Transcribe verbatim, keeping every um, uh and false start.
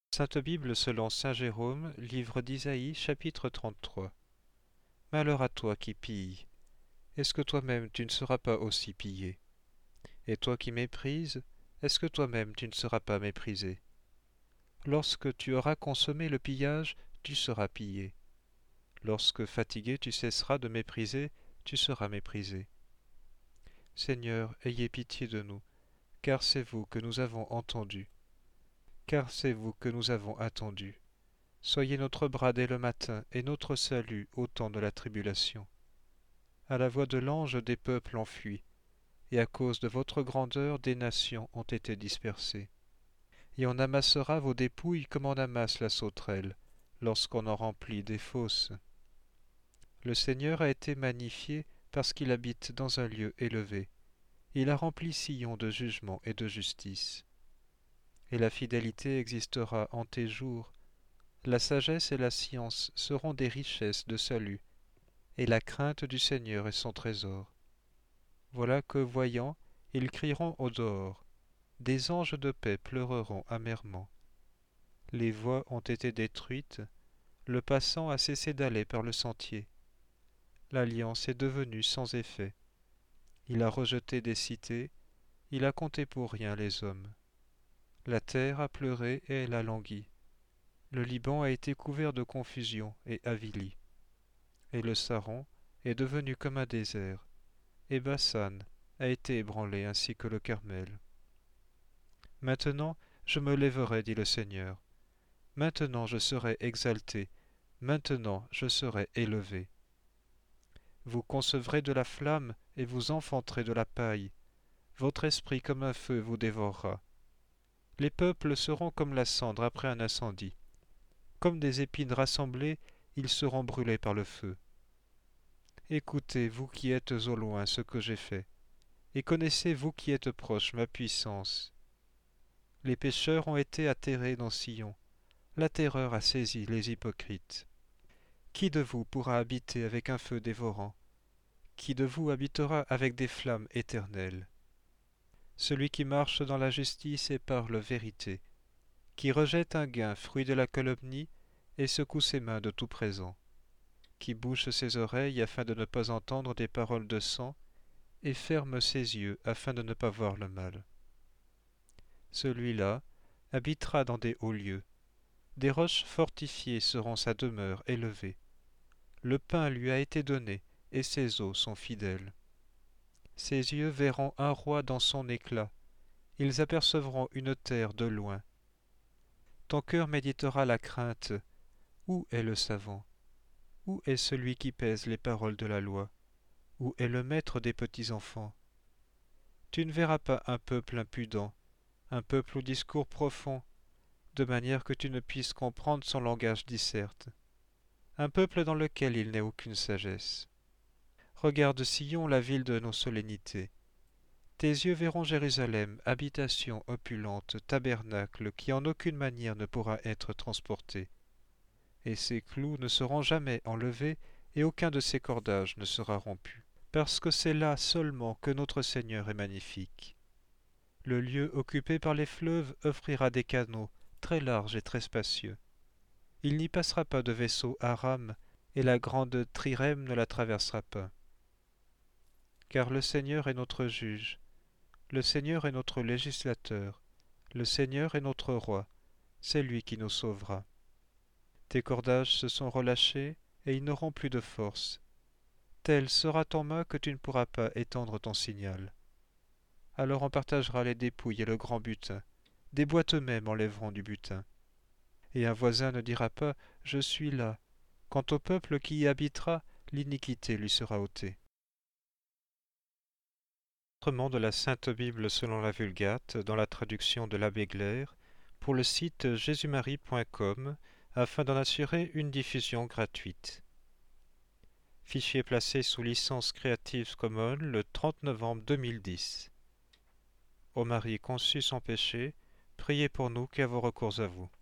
Sainte Bible selon saint Jérôme, livre d'Isaïe, chapitre trente-trois. Malheur à toi qui pilles, est-ce que toi-même tu ne seras pas aussi pillé? Et toi qui méprises, est-ce que toi-même tu ne seras pas méprisé? Lorsque tu auras consommé le pillage, tu seras pillé. Lorsque fatigué tu cesseras de mépriser, tu seras méprisé. Seigneur, ayez pitié de nous, car c'est vous que nous avons entendu. Car c'est vous que nous avons attendu. Soyez notre bras dès le matin et notre salut au temps de la tribulation. À la voix de l'ange des peuples ont fui, et à cause de votre grandeur des nations ont été dispersées. Et on amassera vos dépouilles comme on amasse la sauterelle, lorsqu'on en remplit des fosses. Le Seigneur a été magnifié parce qu'il habite dans un lieu élevé. Il a rempli Sion de jugement et de justice. Et la fidélité existera en tes jours. La sagesse et la science seront des richesses de salut, et la crainte du Seigneur est son trésor. Voilà que, voyant, ils crieront au dehors. Des anges de paix pleureront amèrement. Les voies ont été détruites, le passant a cessé d'aller par le sentier. L'alliance est devenue sans effet. Il a rejeté des cités, il a compté pour rien les hommes. La terre a pleuré et elle a langui. Le Liban a été couvert de confusion et avili. Et le Saron est devenu comme un désert, et Bassan a été ébranlé ainsi que le Carmel. Maintenant je me lèverai, dit le Seigneur. Maintenant je serai exalté, maintenant je serai élevé. Vous concevrez de la flamme et vous enfanterez de la paille. Votre esprit comme un feu vous dévorera. Les peuples seront comme la cendre après un incendie. Comme des épines rassemblées, ils seront brûlés par le feu. Écoutez, vous qui êtes au loin, ce que j'ai fait, et connaissez, vous qui êtes proches, ma puissance. Les pécheurs ont été atterrés dans Sion, la terreur a saisi les hypocrites. Qui de vous pourra habiter avec un feu dévorant? Qui de vous habitera avec des flammes éternelles? Celui qui marche dans la justice et parle vérité, qui rejette un gain, fruit de la calomnie, et secoue ses mains de tout présent, qui bouche ses oreilles afin de ne pas entendre des paroles de sang, et ferme ses yeux afin de ne pas voir le mal. Celui-là habitera dans des hauts lieux, des roches fortifiées seront sa demeure élevée. Le pain lui a été donné, et ses eaux sont fidèles. Ses yeux verront un roi dans son éclat, ils apercevront une terre de loin. Ton cœur méditera la crainte. Où est le savant? Où est celui qui pèse les paroles de la loi? Où est le maître des petits enfants? Tu ne verras pas un peuple impudent, un peuple au discours profond, de manière que tu ne puisses comprendre son langage disserte, un peuple dans lequel il n'est aucune sagesse. Regarde Sion, la ville de nos solennités. Tes yeux verront Jérusalem, habitation opulente, tabernacle qui en aucune manière ne pourra être transporté. Et ses clous ne seront jamais enlevés, et aucun de ses cordages ne sera rompu, parce que c'est là seulement que notre Seigneur est magnifique. Le lieu occupé par les fleuves offrira des canaux, très larges et très spacieux. Il n'y passera pas de vaisseau à rame, et la grande trirème ne la traversera pas. Car le Seigneur est notre juge, le Seigneur est notre législateur, le Seigneur est notre roi, c'est lui qui nous sauvera. Tes cordages se sont relâchés, et ils n'auront plus de force. Telle sera ton main que tu ne pourras pas étendre ton signal. Alors on partagera les dépouilles et le grand butin. Des boîtes eux-mêmes enlèveront du butin. Et un voisin ne dira pas « Je suis là ». Quant au peuple qui y habitera, l'iniquité lui sera ôtée. Autrement de la Sainte Bible selon la Vulgate, dans la traduction de l'abbé Glaire, pour le site jésus marie point com, afin d'en assurer une diffusion gratuite. Fichier placé sous licence Creative Commons le trente novembre deux mille dix. Ô Marie conçue sans péché, priez pour nous qui avons recours à vous.